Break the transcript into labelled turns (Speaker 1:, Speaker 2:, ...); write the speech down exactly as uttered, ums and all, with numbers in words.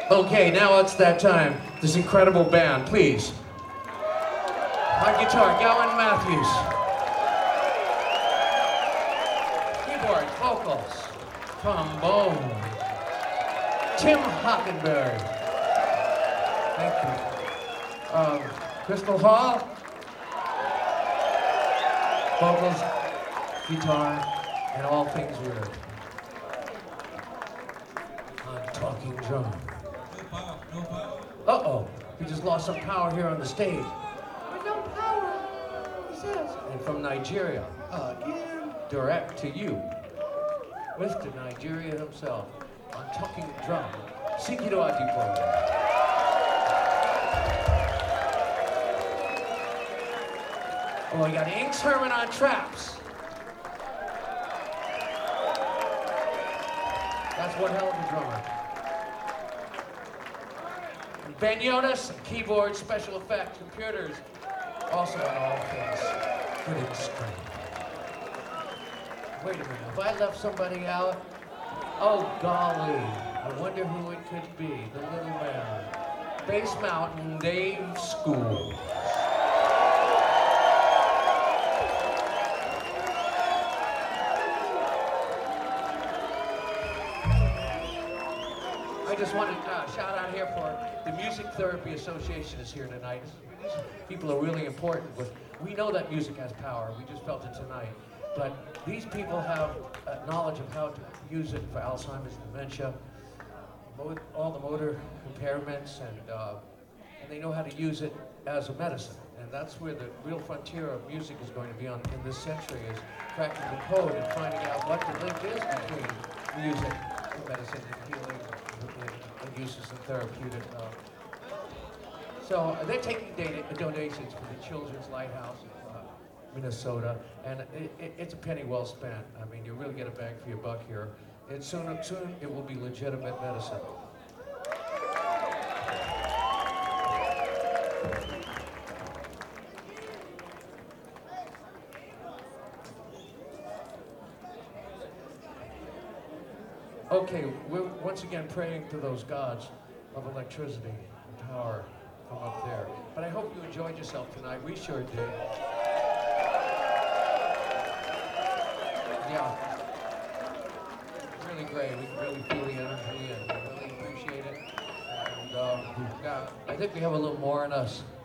Speaker 1: Okay, now it's that time. This incredible band, please. On guitar, Gowan Matthews. Keyboard, vocals, trombone, Tim Hockenberry. Thank you. Um, Crystal Hall. Vocals, guitar, and all things weird. On talking drum.
Speaker 2: No power, no power.
Speaker 1: Uh-oh, we just lost some power here on the stage. There's no power, he says. And from Nigeria, again, direct to you, Mister Nigeria himself, on talking drum, Sikiru Adipo. Oh, we got Inks Herman on traps. That's one hell of a drummer. Ben Yonas, keyboard, special effects, computers, also on all things good and straight. Wait a minute, if I left somebody out, oh golly, I wonder who it could be, the little man. Bass Mountain Dave School. I just want to uh, shout out here for the Music Therapy Association is here tonight. These people are really important. With, we know that music has power. We just felt it tonight. But these people have uh, knowledge of how to use it for Alzheimer's, dementia, all the motor impairments, and, uh, and they know how to use it as a medicine. And that's where the real frontier of music is going to be on in this century, is cracking the code and finding out what the link is between music and medicine and healing and uses in therapeutic. Uh, so uh, they're taking data, donations for the Children's Lighthouse in uh, Minnesota, and it, it, it's a penny well spent. I mean, you really get a bang for your buck here. And soon, soon it will be legitimate medicine. Okay, we're once again praying to those gods of electricity and power from up there. But I hope you enjoyed yourself tonight. We sure did. Yeah. Really great. We can really feel the energy and we really appreciate it. And uh, yeah, I think we have a little more in us.